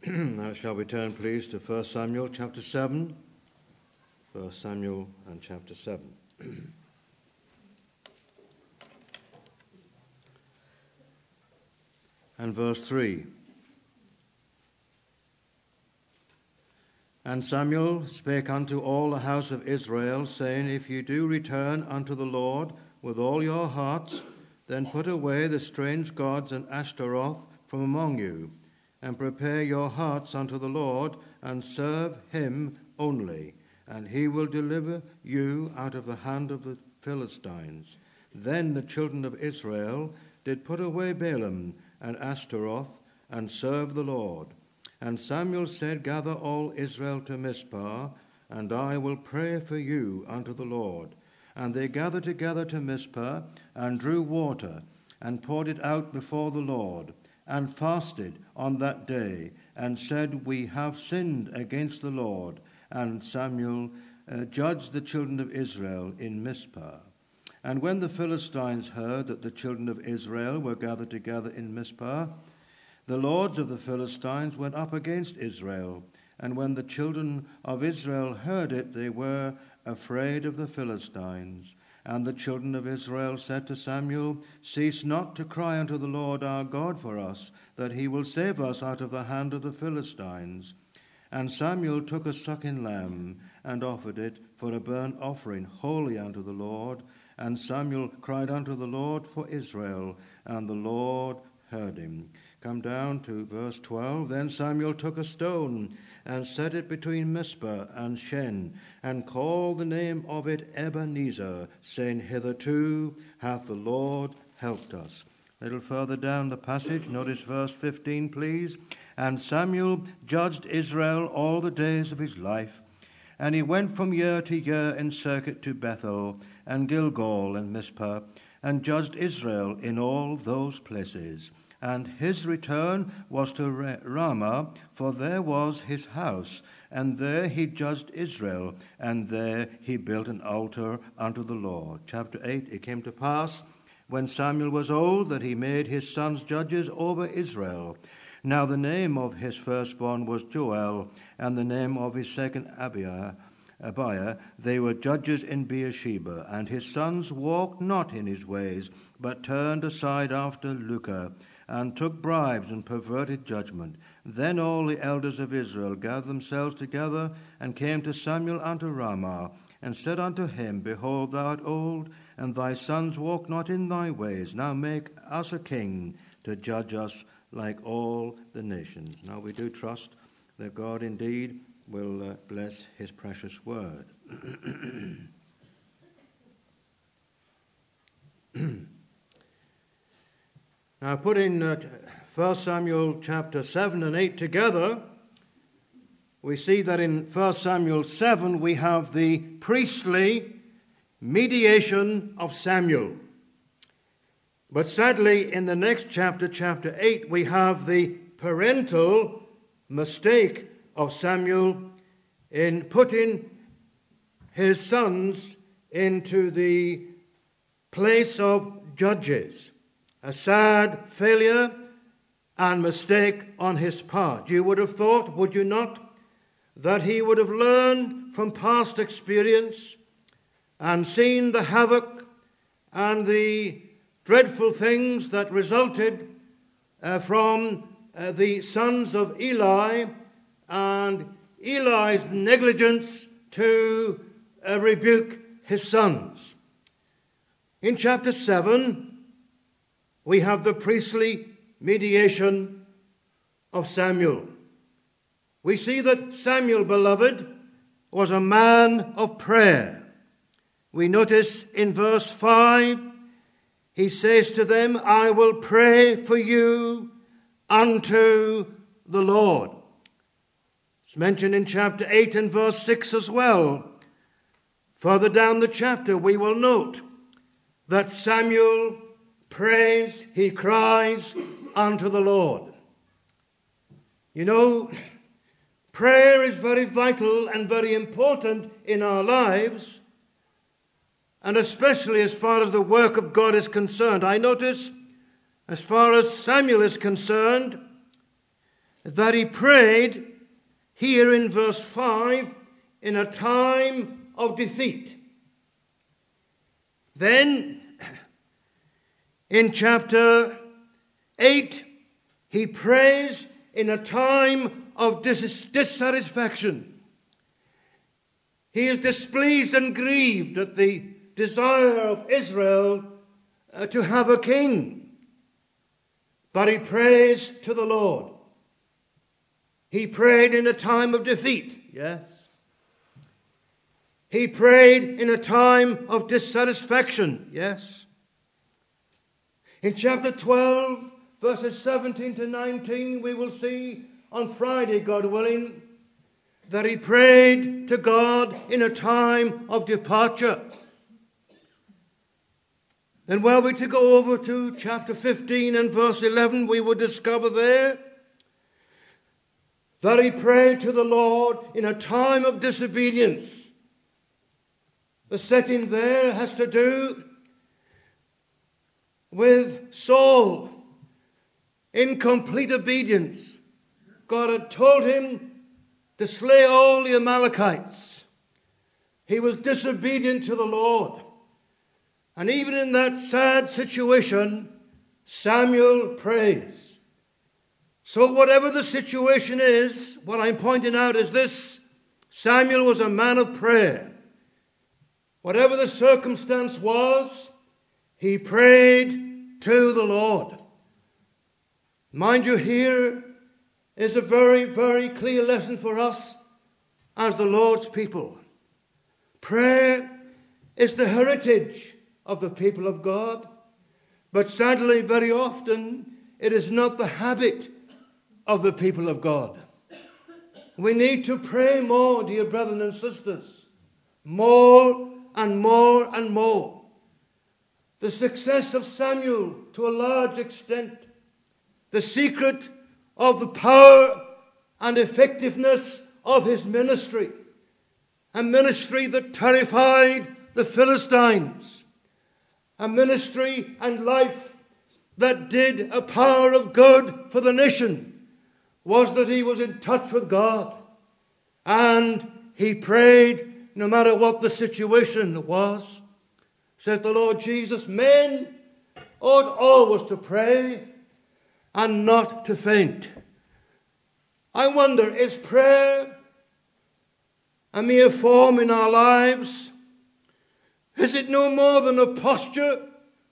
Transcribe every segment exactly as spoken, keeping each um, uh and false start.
Now shall we turn, please, to First Samuel chapter seven. First Samuel and chapter seven. And verse three. And Samuel spake unto all the house of Israel, saying, If ye do return unto the Lord with all your hearts, then put away the strange gods and Ashtaroth from among you, and prepare your hearts unto the Lord, and serve him only, and he will deliver you out of the hand of the Philistines. Then the children of Israel did put away Balaam and Ashtaroth, and serve the Lord. And Samuel said, Gather all Israel to Mizpah, and I will pray for you unto the Lord. And they gathered together to Mizpah, and drew water, and poured it out before the Lord, and fasted on that day, and said, We have sinned against the Lord. And Samuel uh, judged the children of Israel in Mizpah. And when the Philistines heard that the children of Israel were gathered together in Mizpah, the lords of the Philistines went up against Israel. And when the children of Israel heard it, they were afraid of the Philistines. And the children of Israel said to Samuel, Cease not to cry unto the Lord our God for us, that he will save us out of the hand of the Philistines. And Samuel took a sucking lamb, and offered it for a burnt offering wholly unto the Lord. And Samuel cried unto the Lord for Israel, and the Lord heard him. Come down to verse twelve. Then Samuel took a stone, and set it between Mizpah and Shen, and called the name of it Ebenezer, saying, Hitherto hath the Lord helped us. A little further down the passage, notice verse fifteen, please. And Samuel judged Israel all the days of his life, and he went from year to year in circuit to Bethel, and Gilgal, and Mizpah, and judged Israel in all those places. And his return was to Ramah, for there was his house, and there he judged Israel, and there he built an altar unto the Lord. Chapter eight, it came to pass, when Samuel was old, that he made his sons judges over Israel. Now the name of his firstborn was Joel, and the name of his second Abiah. Abiah, they were judges in Beersheba, and his sons walked not in his ways, but turned aside after lucre, and took bribes and perverted judgment. Then all the elders of Israel gathered themselves together, and came to Samuel unto Ramah, and said unto him, Behold, thou art old, and thy sons walk not in thy ways. Now make us a king to judge us like all the nations. Now we do trust that God indeed will uh, bless his precious word. Now, putting uh, First Samuel chapter seven and eight together, we see that in First Samuel seven we have the priestly mediation of Samuel. But sadly, in the next chapter, chapter eight, we have the parental mistake of Samuel in putting his sons into the place of judges. A sad failure and mistake on his part. You would have thought, would you not, that he would have learned from past experience and seen the havoc and the dreadful things that resulted uh, from uh, the sons of Eli and Eli's negligence to uh, rebuke his sons. In chapter seven, we have the priestly mediation of Samuel. We see that Samuel, beloved, was a man of prayer. We notice in verse five, he says to them, I will pray for you unto the Lord. It's mentioned in chapter eight and verse six as well. Further down the chapter, we will note that Samuel prays, he cries unto the Lord. You know, prayer is very vital and very important in our lives, and especially as far as the work of God is concerned. I notice, as far as Samuel is concerned, that he prayed here in verse five in a time of defeat. Then in chapter eight, he prays in a time of dis- dissatisfaction. He is displeased and grieved at the desire of Israel uh, to have a king. But he prays to the Lord. He prayed in a time of defeat, yes. He prayed in a time of dissatisfaction, yes. In chapter twelve, verses seventeen to nineteen, we will see on Friday, God willing, that he prayed to God in a time of departure. Then were we to go over to chapter fifteen and verse eleven, we would discover there that he prayed to the Lord in a time of disobedience. The setting there has to do with Saul in complete obedience. God had told him to slay all the Amalekites. He was disobedient to the Lord. And even in that sad situation, Samuel prays. So whatever the situation is, what I'm pointing out is this: Samuel was a man of prayer. Whatever the circumstance was, he prayed to the Lord. Mind you, here is a very, very clear lesson for us as the Lord's people. Prayer is the heritage of the people of God, but sadly, very often, it is not the habit of the people of God. We need to pray more, dear brothers and sisters, more and more and more. The success of Samuel, to a large extent, the secret of the power and effectiveness of his ministry, a ministry that terrified the Philistines, a ministry and life that did a power of good for the nation, was that he was in touch with God and he prayed no matter what the situation was. Says the Lord Jesus, men ought always to pray and not to faint. I wonder, is prayer a mere form in our lives? Is it no more than a posture?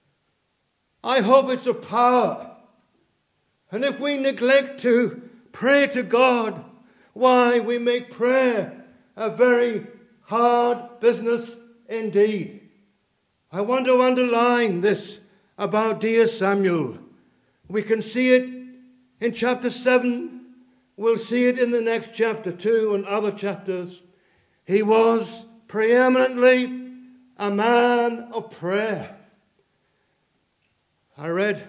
I hope it's a power. And if we neglect to pray to God, why, we make prayer a very hard business indeed. I want to underline this about dear Samuel. We can see it in chapter seven. We'll see it in the next chapter two and other chapters. He was preeminently a man of prayer. I read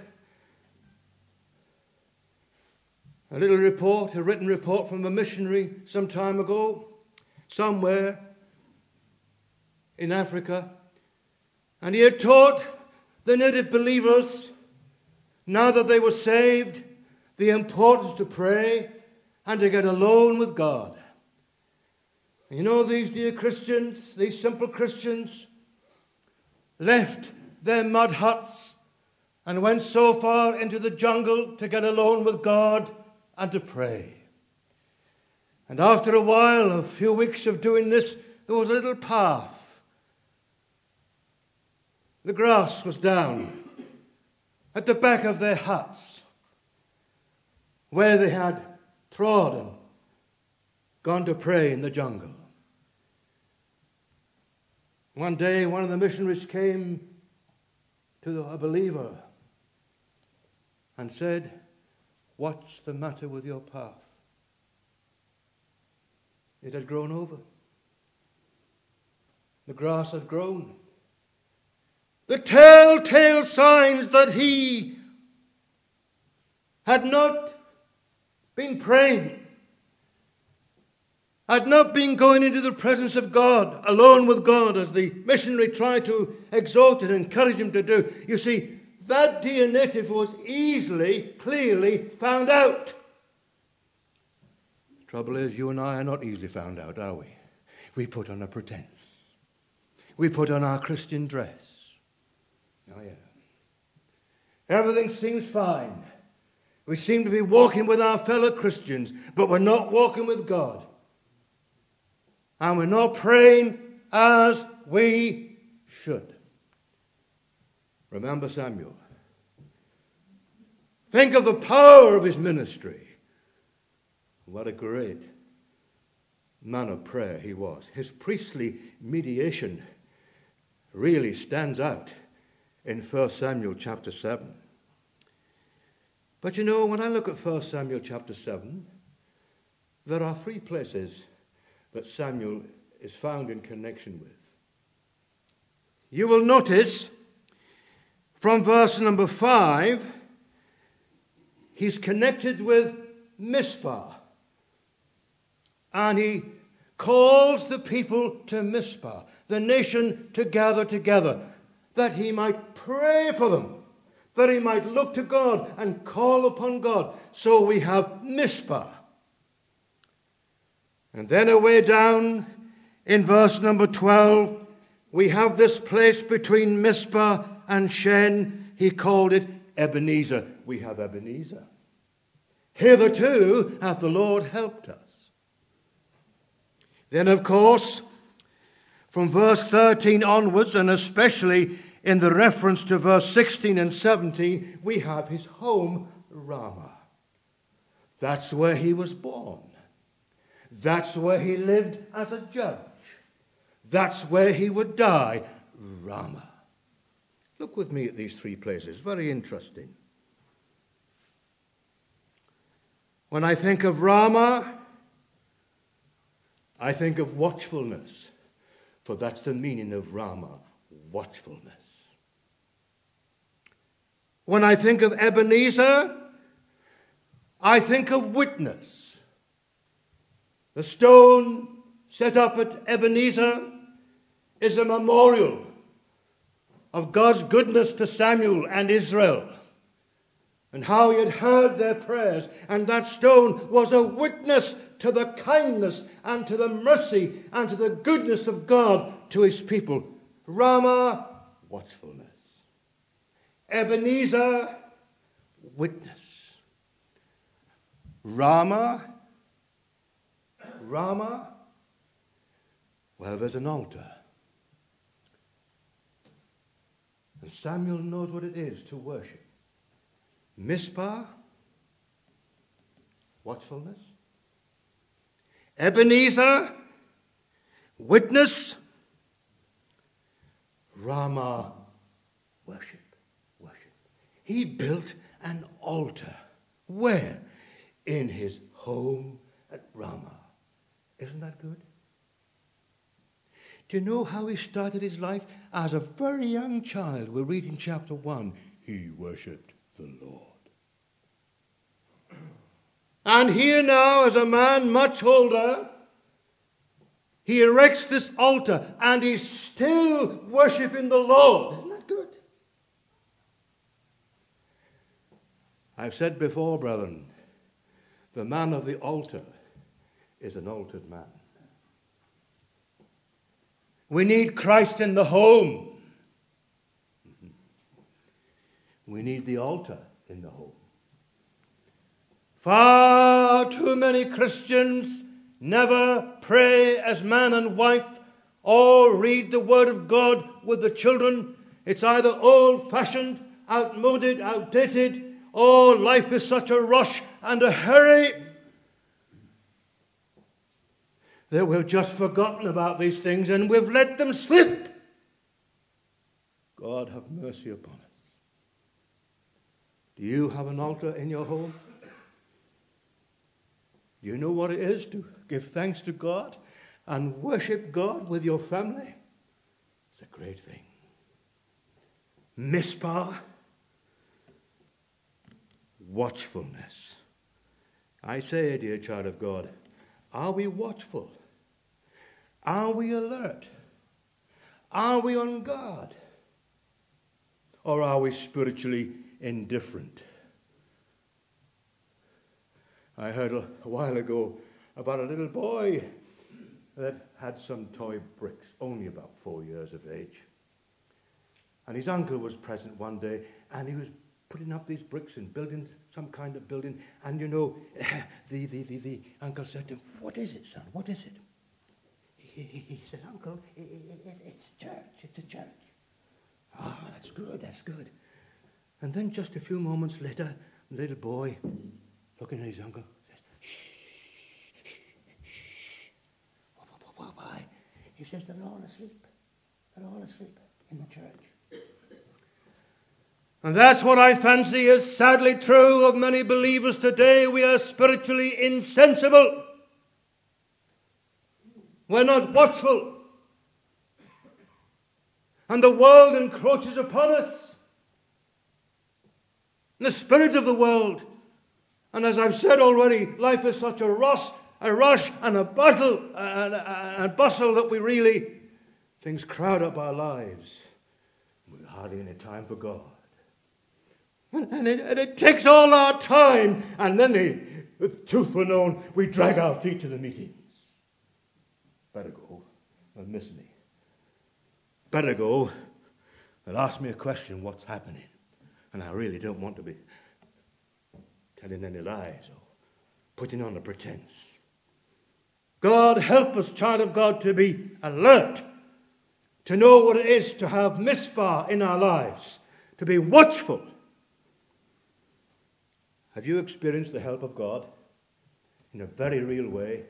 a little report, a written report from a missionary some time ago, somewhere in Africa. And he had taught the native believers, now that they were saved, the importance to pray and to get alone with God. You know, these dear Christians, these simple Christians, left their mud huts and went so far into the jungle to get alone with God and to pray. And after a while, a few weeks of doing this, there was a little path. The grass was down at the back of their huts where they had trod and gone to pray in the jungle. One day, one of the missionaries came to a believer and said, "What's the matter with your path?" It had grown over. The grass had grown. The telltale signs that he had not been praying, had not been going into the presence of God, alone with God, as the missionary tried to exhort and encourage him to do. You see, that dear native was easily, clearly found out. Trouble is, you and I are not easily found out, are we? We put on a pretense. We put on our Christian dress. Oh, yeah. Everything seems fine. We seem to be walking with our fellow Christians, but we're not walking with God. And we're not praying as we should. Remember Samuel. Think of the power of his ministry. What a great man of prayer he was. His priestly mediation really stands out in First Samuel chapter seven. But you know, when I look at First Samuel chapter seven, there are three places that Samuel is found in connection with. You will notice from verse number five, he's connected with Mizpah. And he calls the people to Mizpah, the nation to gather together, that he might pray for them, that he might look to God and call upon God. So we have Mizpah. And then away down in verse number twelve, we have this place between Mizpah and Shen. He called it Ebenezer. We have Ebenezer. Hitherto hath the Lord helped us. Then, of course, from verse thirteen onwards, and especially in the reference to verse sixteen and seventeen, we have his home, Ramah. That's where he was born. That's where he lived as a judge. That's where he would die, Ramah. Look with me at these three places. Very interesting. When I think of Ramah, I think of watchfulness, for that's the meaning of Ramah, watchfulness. When I think of Ebenezer, I think of witness. The stone set up at Ebenezer is a memorial of God's goodness to Samuel and Israel, and how he had heard their prayers. And that stone was a witness to the kindness and to the mercy and to the goodness of God to his people. Ramah, watchfulness. Ebenezer, witness. Ramah, Ramah, well, there's an altar. And Samuel knows what it is to worship. Mizpah, watchfulness. Ebenezer, witness. Ramah, worship, worship. He built an altar. Where? In his home at Ramah. Isn't that good? Do you know how he started his life? As a very young child, we read in chapter one, he worshipped the Lord. And here now, as a man much older, he erects this altar and he's still worshipping the Lord. Isn't that good? I've said before, brethren, the man of the altar is an altered man. We need Christ in the home. We need the altar in the home. Far too many Christians never pray as man and wife or read the Word of God with the children. It's either old-fashioned, outmoded, outdated, or life is such a rush and a hurry that we've just forgotten about these things and we've let them slip. God have mercy upon us. Do you have an altar in your home? Do you know what it is to give thanks to God and worship God with your family? It's a great thing. Mizpah, watchfulness. I say, dear child of God, are we watchful? Are we alert? Are we on guard? Or are we spiritually indifferent? I heard a while ago about a little boy that had some toy bricks, only about four years of age. And his uncle was present one day, and he was putting up these bricks and building some kind of building. And, you know, the, the, the, the uncle said to him, "What is it, son? What is it?" He, he, he said, "Uncle, it, it, it's church. It's a church." "Ah, oh, that's good, that's good." And then just a few moments later, the little boy, looking at his uncle, says, "Shh, shh, shh. Why?" He says, "They're all asleep. They're all asleep in the church." And that's what I fancy is sadly true of many believers today. We are spiritually insensible. We're not watchful. And the world encroaches upon us. The spirit of the world. And as I've said already, life is such a rush, a rush and a bustle, and a, a bustle that we really, things crowd up our lives. We're hardly any time for God. And it, and it takes all our time. And then, they, with truth were known, we drag our feet to the meetings. Better go. They'll miss me. Better go. They'll ask me a question, what's happening? And I really don't want to be telling any lies or putting on a pretense. God help us, child of God, to be alert, to know what it is to have Mizpah in our lives, to be watchful. Have you experienced the help of God in a very real way?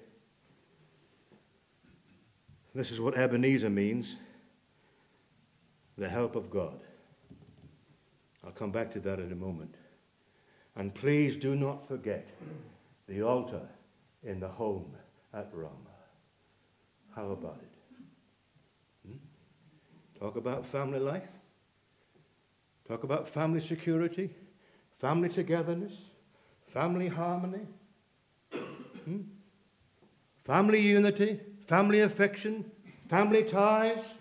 This is what Ebenezer means, the help of God. I'll come back to that in a moment. And please do not forget the altar in the home at Ramah. How about it? Hmm? Talk about family life. Talk about family security, family togetherness, family harmony, hmm? family unity, family affection, family ties.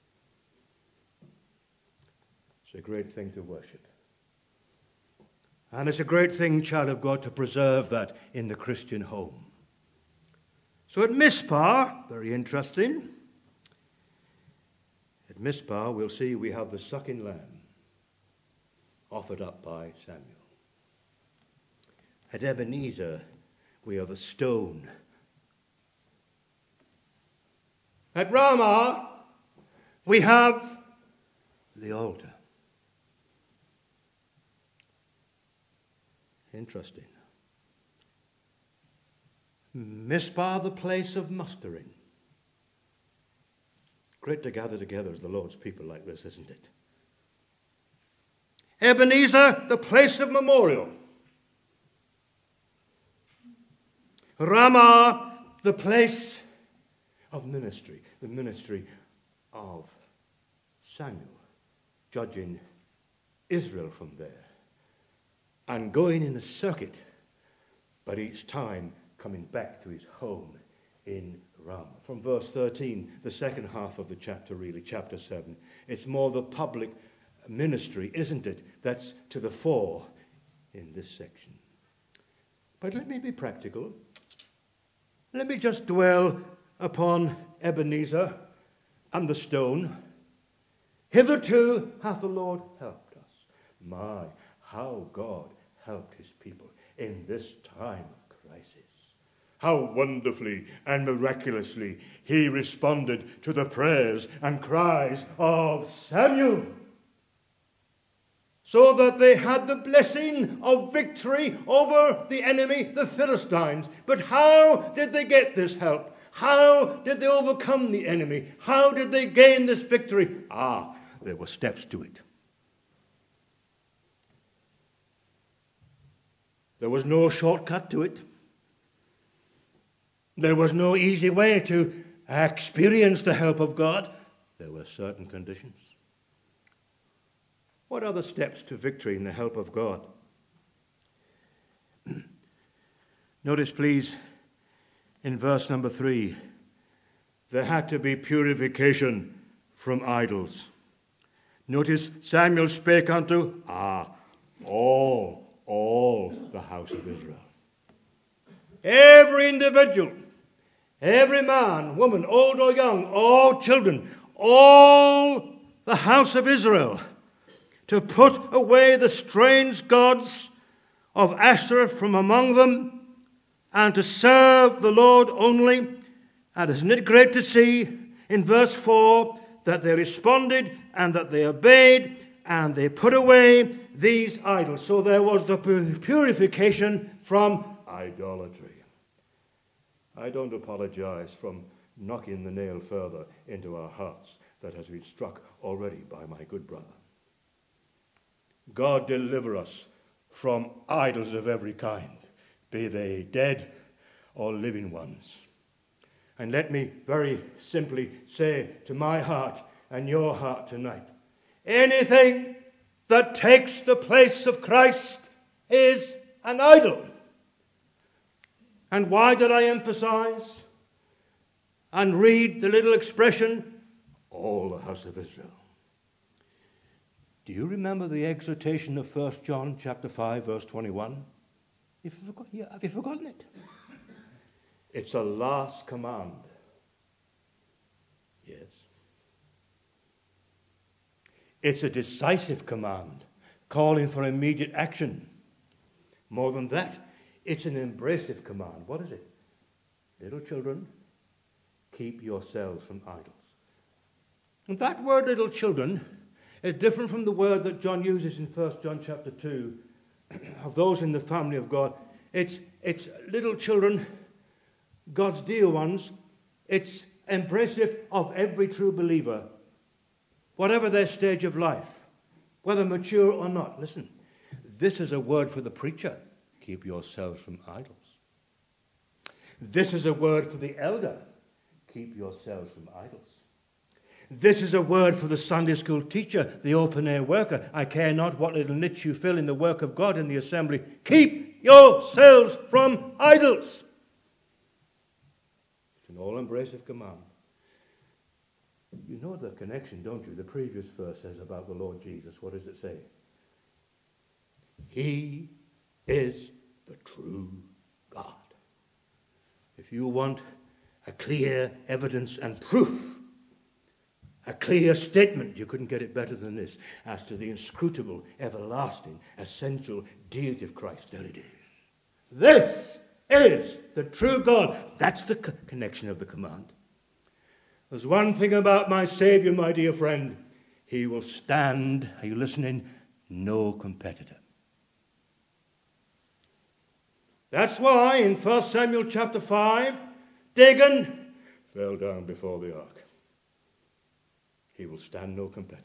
It's a great thing to worship. And it's a great thing, child of God, to preserve that in the Christian home. So at Mizpah, very interesting, at Mizpah we'll see we have the sucking lamb offered up by Samuel. At Ebenezer, we are the stone. At Ramah, we have the altar. Interesting. Mizpah, the place of mustering. Great to gather together as the Lord's people like this, isn't it? Ebenezer, the place of memorial. Ramah, the place of ministry, the ministry of Samuel, judging Israel from there, and going in a circuit, but each time coming back to his home in Ramah. From verse thirteen, the second half of the chapter really, chapter seven, it's more the public ministry, isn't it, that's to the fore in this section. But let me be practical. Let me just dwell upon Ebenezer and the stone. Hitherto hath the Lord helped us. My, how God helped his people in this time of crisis. How wonderfully and miraculously he responded to the prayers and cries of Samuel, so that they had the blessing of victory over the enemy, the Philistines. But how did they get this help? How did they overcome the enemy? How did they gain this victory? Ah, there were steps to it. There was no shortcut to it. There was no easy way to experience the help of God. There were certain conditions. What are the steps to victory in the help of God? Notice, please, in verse number three, there had to be purification from idols. Notice, Samuel spake unto, ah, all, all the house of Israel. Every individual every man, woman, old or young, all children, all the house of Israel, to put away the strange gods of Ashtoreth from among them, and to serve the Lord only. And isn't it great to see in verse four that they responded and that they obeyed and they put away these idols. So there was the purification from idolatry. I don't apologize from knocking the nail further into our hearts that has been struck already by my good brother. God deliver us from idols of every kind, be they dead or living ones. And let me very simply say to my heart and your heart tonight, anything that takes the place of Christ is an idol. And why did I emphasize and read the little expression, all the house of Israel? Do you remember the exhortation of First John chapter five, verse twenty-one? Have you forgot- yeah, have you forgotten it? It's a last command. Yes. It's a decisive command, calling for immediate action. More than that, it's an embracive command. What is it? Little children, keep yourselves from idols. And that word little children is different from the word that John uses in First John chapter two of those in the family of God. It's, it's little children, God's dear ones. It's embracive of every true believer, whatever their stage of life, whether mature or not. Listen, this is a word for the preacher. Keep yourselves from idols. This is a word for the elder. Keep yourselves from idols. This is a word for the Sunday school teacher, the open-air worker. I care not what little niche you fill in the work of God in the assembly. Keep yourselves from idols. It's an all-embracive command. You know the connection, don't you? The previous verse says about the Lord Jesus. What does it say? He is the true God. If you want a clear evidence and proof, a clear statement, you couldn't get it better than this, as to the inscrutable, everlasting, essential deity of Christ. There it is. This is the true God. That's the co- connection of the command. There's one thing about my Savior, my dear friend. He will stand, are you listening? No competitor. That's why in First Samuel chapter five, Dagon fell down before the ark. He will stand no competitor.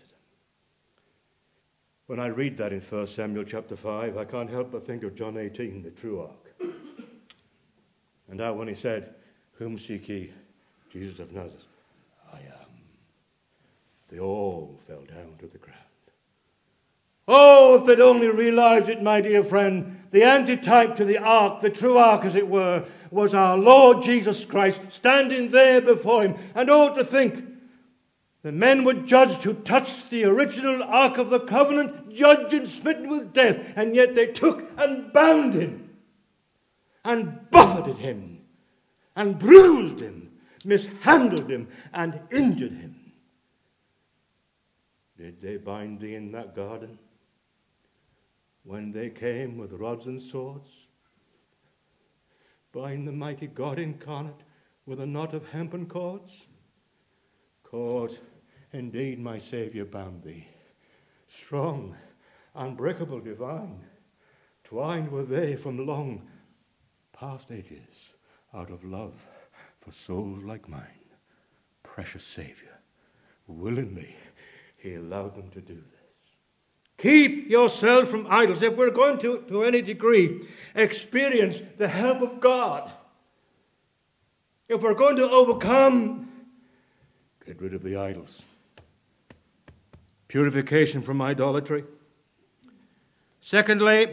When I read that in First Samuel chapter five, I can't help but think of John eighteen, the true ark. And how when he said, whom seek ye? Jesus of Nazareth. I am. They all fell down to the ground. Oh, if they'd only realized it, my dear friend, the antitype to the ark, the true ark as it were, was our Lord Jesus Christ standing there before him. And oh, to think, the men were judged who touched the original ark of the covenant, judged and smitten with death, and yet they took and bound him, and buffeted him, and bruised him, mishandled him, and injured him. Did they bind thee in that garden when they came with rods and swords? Bind the mighty God incarnate with a knot of hempen cords? Cords, indeed, my Saviour bound thee, strong, unbreakable, divine. Twined were they from long past ages, out of love for souls like mine. Precious Saviour, willingly he allowed them to do this. Keep yourself from idols. If we're going to, to any degree, experience the help of God, if we're going to overcome, get rid of the idols. Purification from idolatry. Secondly,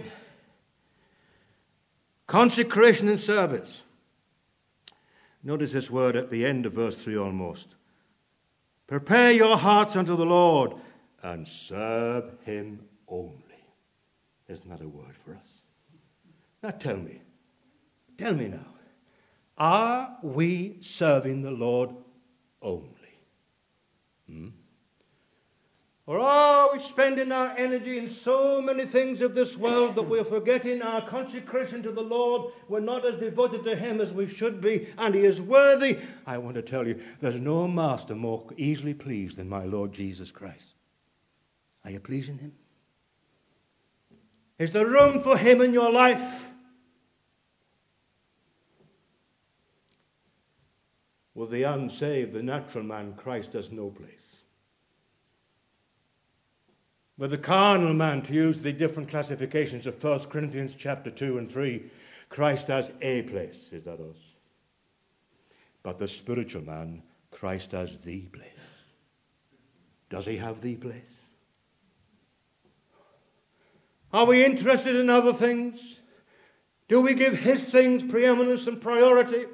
consecration and service. Notice this word at the end of verse three almost. Prepare your hearts unto the Lord and serve him only. Isn't that a word for us? Now tell me, tell me now, Are we serving the Lord only? Hmm? Or are we spending our energy in so many things of this world that we're forgetting our consecration to the Lord? We're not as devoted to him as we should be, and he is worthy. I want to tell you, there's no master more easily pleased than my Lord Jesus Christ. Are you pleasing him? Is there room for him in your life? With the unsaved, the natural man, Christ has no place. With the carnal man, to use the different classifications of First Corinthians chapter two and three, Christ has a place. Is that us? But the spiritual man, Christ has the place. Does he have the place? Are we interested in other things? Do we give his things preeminence and priority?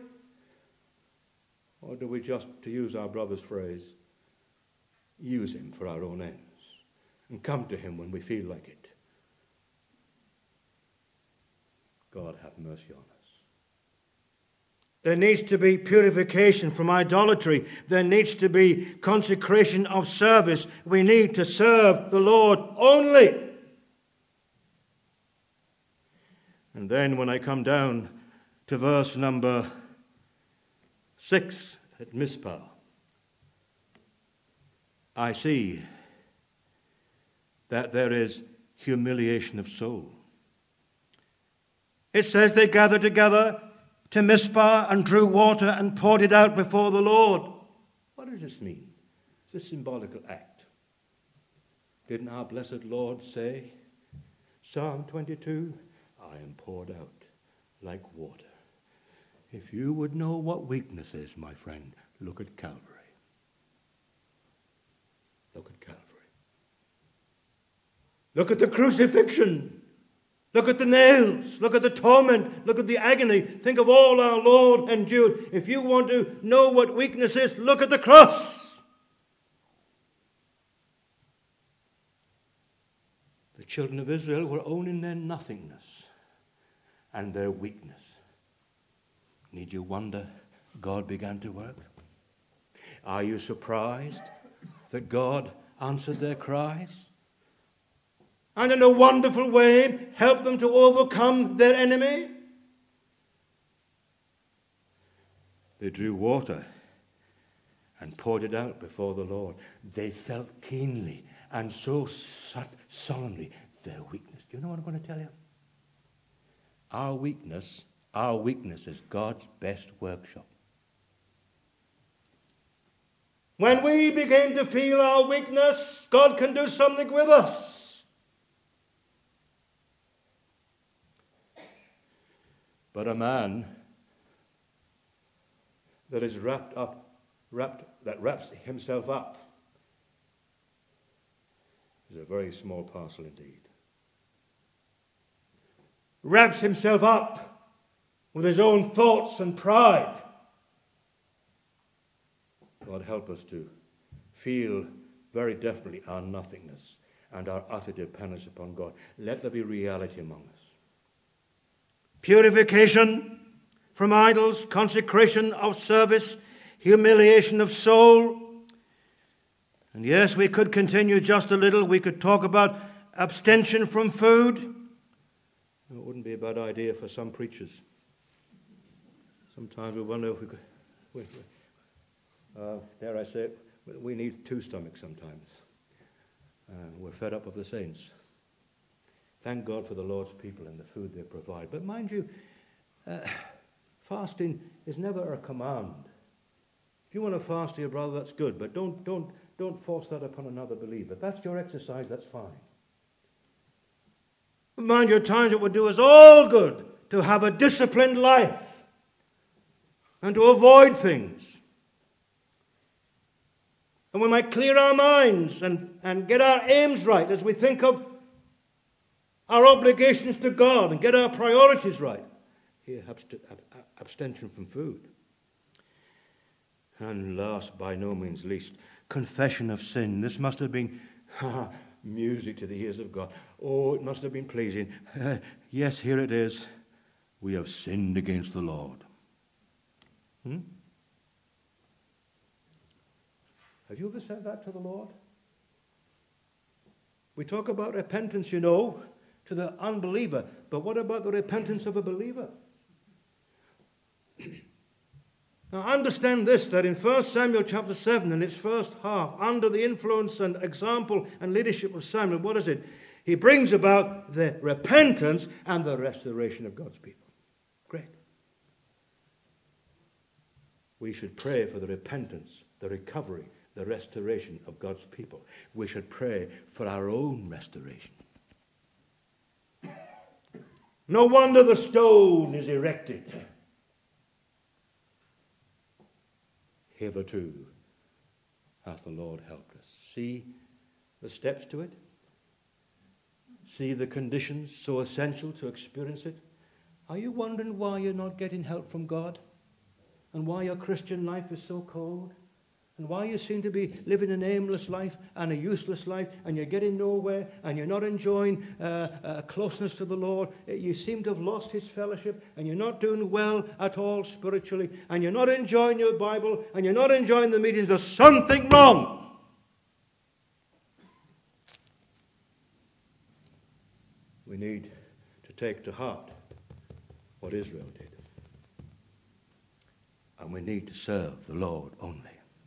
Or do we just, to use our brother's phrase, use him for our own ends and come to him when we feel like it? God have mercy on us. There needs to be purification from idolatry. There needs to be consecration of service. We need to serve the Lord only. And then when I come down to verse number six at Mizpah, I see that there is humiliation of soul. It says they gathered together to Mizpah and drew water and poured it out before the Lord. What does this mean? It's a symbolical act. Didn't our blessed Lord say, Psalm twenty-two, I am poured out like water. If you would know what weakness is, my friend, look at Calvary. Look at Calvary. Look at the crucifixion. Look at the nails. Look at the torment. Look at the agony. Think of all our Lord endured. If you want to know what weakness is, look at the cross. The children of Israel were owning their nothingness and their weakness. Need you wonder God began to work? Are you surprised that God answered their cries? And in a wonderful way helped them to overcome their enemy? They drew water and poured it out before the Lord. They felt keenly and so solemnly their weakness. Do you know what I'm going to tell you? Our weakness, our weakness is God's best workshop. When we begin to feel our weakness, God can do something with us. But a man that is wrapped up, wrapped, that wraps himself up is a very small parcel indeed. Wraps himself up with his own thoughts and pride. God help us to feel very definitely our nothingness and our utter dependence upon God. Let there be reality among us. Purification from idols, consecration of service, humiliation of soul. And yes, we could continue just a little. We could talk about abstention from food. It wouldn't be a bad idea for some preachers. Sometimes we wonder if we could, we, uh, dare I say it, we need two stomachs sometimes. Uh, we're fed up of the saints. Thank God for the Lord's people and the food they provide. But mind you, uh, fasting is never a command. If you want to fast to your brother, that's good, but don't, don't, don't force that upon another believer. If that's your exercise, that's fine. But mind you, at times it would do us all good to have a disciplined life and to avoid things. And we might clear our minds and, and get our aims right as we think of our obligations to God and get our priorities right. Here, abst- ab- abstention from food. And last, by no means least, confession of sin. This must have been music to the ears of God. Oh, it must have been pleasing. Uh, yes, here it is. We have sinned against the Lord. Hmm? Have you ever said that to the Lord? We talk about repentance, you know, to the unbeliever, but what about the repentance of a believer? Now understand this, that in First Samuel chapter seven, in its first half, under the influence and example and leadership of Samuel, what is it? He brings about the repentance and the restoration of God's people. Great. We should pray for the repentance, the recovery, the restoration of God's people. We should pray for our own restoration. No wonder the stone is erected. Hitherto hath the Lord helped us. See the steps to it? See the conditions so essential to experience it? Are you wondering why you're not getting help from God? And why your Christian life is so cold? And why you seem to be living an aimless life and a useless life, and you're getting nowhere, and you're not enjoying uh, uh, closeness to the Lord? You seem to have lost his fellowship, and you're not doing well at all spiritually, and you're not enjoying your Bible, and you're not enjoying the meetings. There's something wrong. We need to take to heart what Israel did. And we need to serve the Lord only.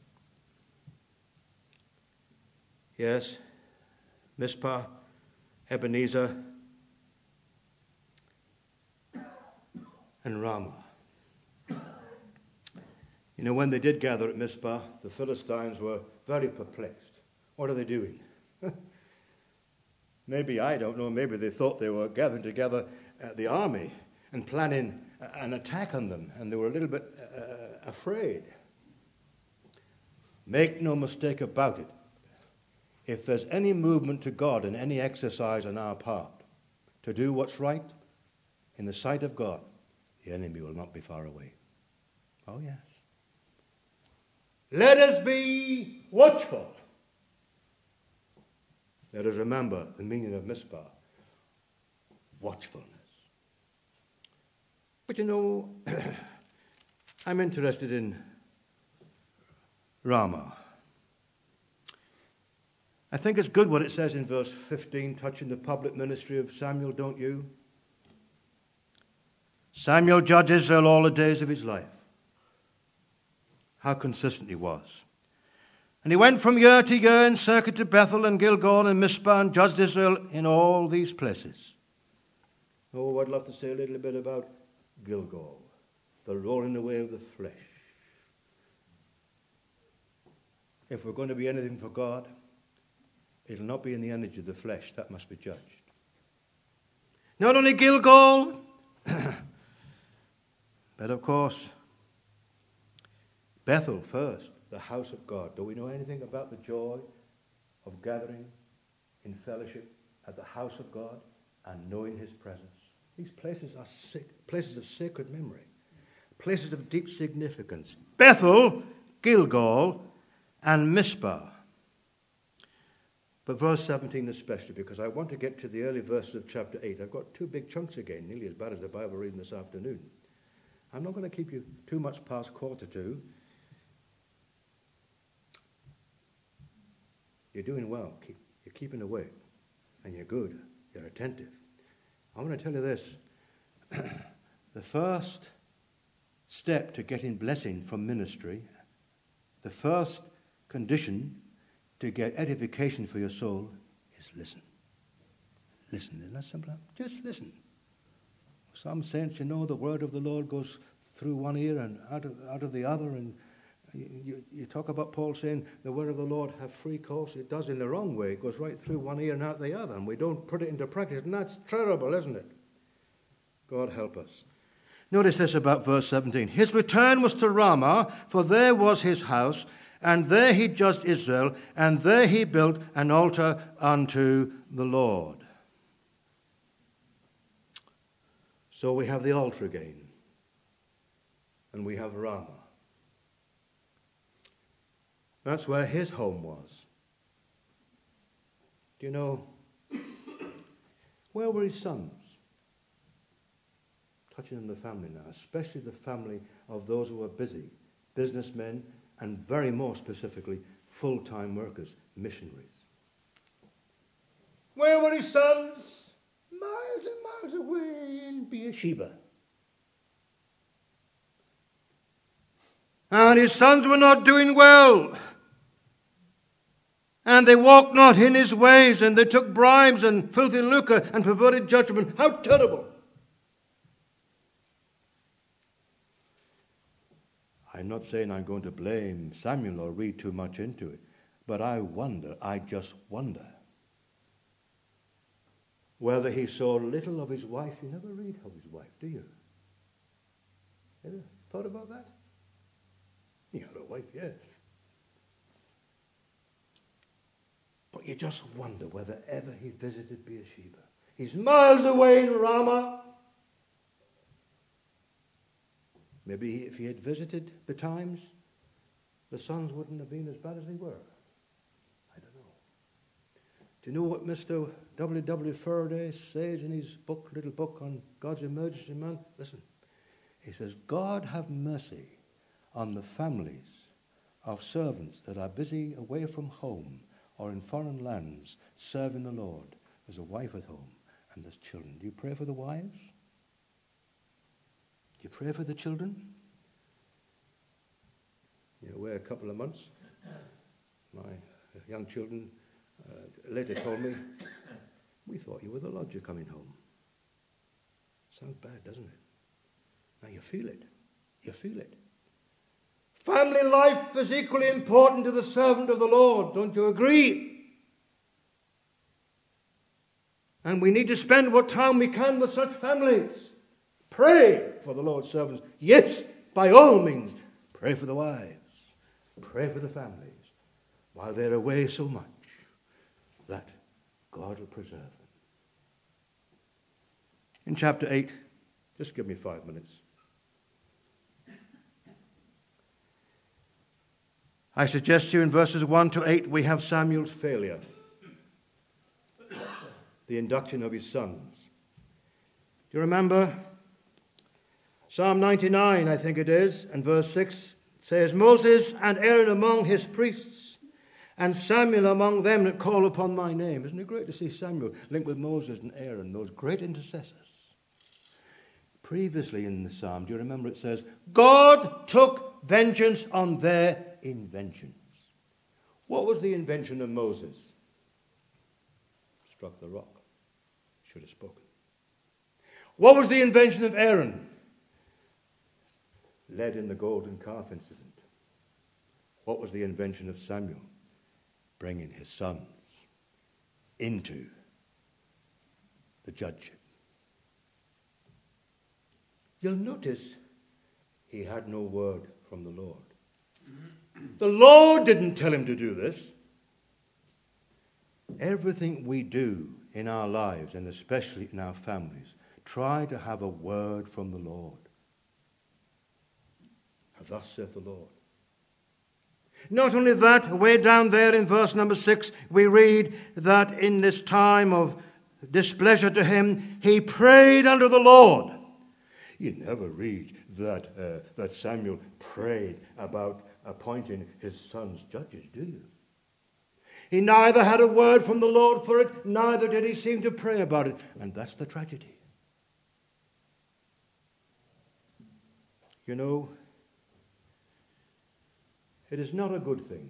Yes, Mizpah, Ebenezer, and Ramah. You know, when they did gather at Mizpah, the Philistines were very perplexed. What are they doing? Maybe, I don't know, maybe they thought they were gathering together uh, the army and planning an attack on them, and they were a little bit uh, afraid. Make no mistake about it. If there's any movement to God and any exercise on our part to do what's right in the sight of God, the enemy will not be far away. Oh, yes. Let us be watchful. Let us remember the meaning of Mizpah, watchfulness. But you know, I'm interested in Ramah. I think it's good what it says in verse fifteen, touching the public ministry of Samuel, don't you? Samuel judged Israel all the days of his life. How consistent he was. And he went from year to year and circuited Bethel and Gilgal and Mizpah and judged Israel in all these places. Oh, I'd love to say a little bit about Gilgal, the rolling away of the flesh. If we're going to be anything for God, it'll not be in the energy of the flesh. That must be judged. Not only Gilgal, but of course, Bethel first, the house of God. Do we know anything about the joy of gathering in fellowship at the house of God and knowing his presence? These places are sick, places of sacred memory, places of deep significance. Bethel, Gilgal, and Mizpah. But verse seventeen especially, because I want to get to the early verses of chapter eight. I've got two big chunks again, nearly as bad as the Bible reading this afternoon. I'm not going to keep you too much past quarter two. You're doing well. Keep, you're keeping awake. And you're good. You're attentive. I want to tell you this. The first step to getting blessing from ministry, the first condition to get edification for your soul is listen. Listen. Isn't that simple? Just listen. Some saints, you know, the word of the Lord goes through one ear and out of, out of the other. And you, you, you talk about Paul saying the word of the Lord have free course. It does in the wrong way. It goes right through one ear and out the other. And we don't put it into practice. And that's terrible, isn't it? God help us. Notice this about verse seventeen. His return was to Ramah, for there was his house, and there he judged Israel, and there he built an altar unto the Lord. So we have the altar again, and we have Ramah. That's where his home was. Do you know, where were his sons? touching on the family now, especially the family of those who are busy, businessmen, and very more specifically, full-time workers, missionaries. Where were his sons? Miles and miles away in Beersheba. And his sons were not doing well. And they walked not in his ways, and they took bribes and filthy lucre and perverted judgment. How terrible! I'm not saying I'm going to blame Samuel or read too much into it, but I wonder, I just wonder, whether he saw little of his wife. You never read of his wife, do you? Ever thought about that? He had a wife, yes. But you just wonder whether ever he visited Beersheba. He's miles away in Ramah. Maybe if he had visited the times, the sons wouldn't have been as bad as they were. I don't know. Do you know what Mister W W Faraday says in his book, little book on God's emergency man? Listen. He says, God have mercy on the families of servants that are busy away from home or in foreign lands serving the Lord. There's a wife at home and there's children. Do you pray for the wives? Do you pray for the children? You know, wait a couple of months. My young children uh, later told me, we thought you were the lodger coming home. Sounds bad, doesn't it? Now you feel it. You feel it. Family life is equally important to the servant of the Lord. Don't you agree? And we need to spend what time we can with such families. Pray for the Lord's servants. Yes, by all means. Pray for the wives. Pray for the families. While they're away so much, that God will preserve them. In chapter eight, just give me five minutes. I suggest to you in verses one to eight, we have Samuel's failure. The induction of his sons. Do you remember? Psalm ninety-nine, I think it is, and verse six says, Moses and Aaron among his priests, and Samuel among them that call upon my name. Isn't it great to see Samuel linked with Moses and Aaron, those great intercessors? Previously in the psalm, do you remember it says, God took vengeance on their inventions. What was the invention of Moses? Struck the rock. Should have spoken. What was the invention of Aaron? Led in the golden calf incident. What was the invention of Samuel? Bringing his sons into the judgeship. You'll notice he had no word from the Lord. The Lord didn't tell him to do this. Everything we do in our lives, and especially in our families, try to have a word from the Lord. And thus saith the Lord. Not only that, way down there in verse number six, we read that in this time of displeasure to him, he prayed unto the Lord. You never read that, uh, that Samuel prayed about appointing his sons judges, do you? He neither had a word from the Lord for it, neither did he seem to pray about it. And that's the tragedy. You know, it is not a good thing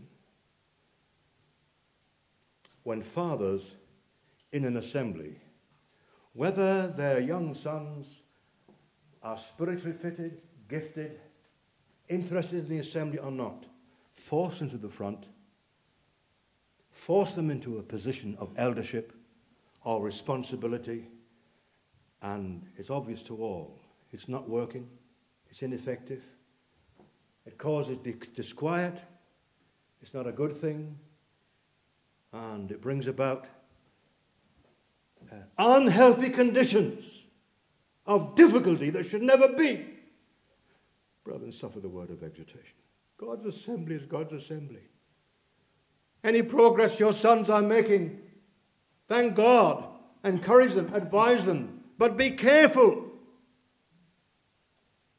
when fathers in an assembly, whether their young sons are spiritually fitted, gifted, interested in the assembly or not, force them to the front, force them into a position of eldership or responsibility, and it's obvious to all. It's not working. It's ineffective. It causes disquiet. It's not a good thing. And it brings about uh, unhealthy conditions of difficulty that should never be. Brethren, suffer the word of exhortation. God's assembly is God's assembly. Any progress your sons are making, thank God, encourage them, advise them, but be careful.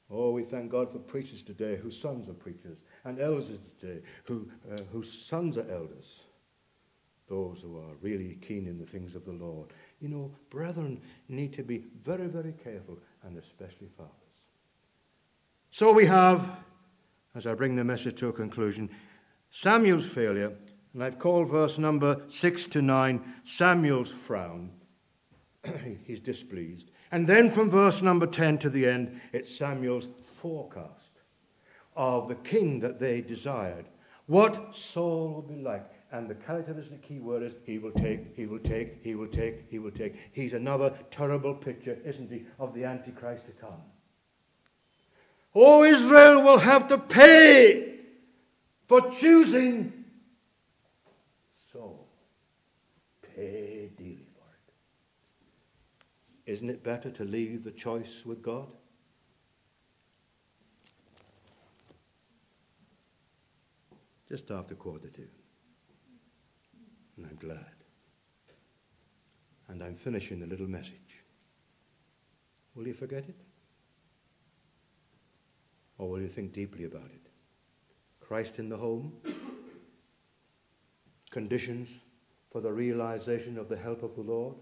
Oh, we thank God for preachers today whose sons are preachers, and elders today who, uh, whose sons are elders. Those who are really keen in the things of the Lord. You know, brethren need to be very, very careful, and especially fathers. So we have, as I bring the message to a conclusion, Samuel's failure, and I've called verse number six to nine Samuel's frown. He's displeased. And then from verse number ten to the end, it's Samuel's forecast of the king that they desired. What Saul will be like. And the characteristic key word is he will take, he will take, he will take, he will take. He's another terrible picture, isn't he, of the Antichrist to come. Oh, Israel will have to pay for choosing Saul. Pay dearly for it. Isn't it better to leave the choice with God? Just after quarter two. And I'm glad. And I'm finishing the little message. Will you forget it? Or will you think deeply about it? Christ in the home? Conditions for the realization of the help of the Lord?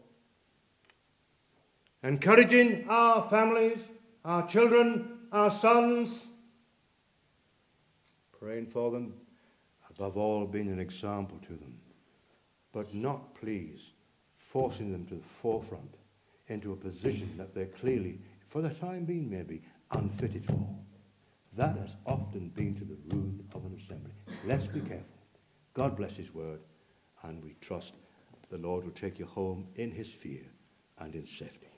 Encouraging our families, our children, our sons? Praying for them? Above all, being an example to them. But not, please, forcing them to the forefront into a position that they're clearly, for the time being maybe, unfitted for. That has often been to the ruin of an assembly. Let's be careful. God bless his word, and we trust the Lord will take you home in his fear and in safety.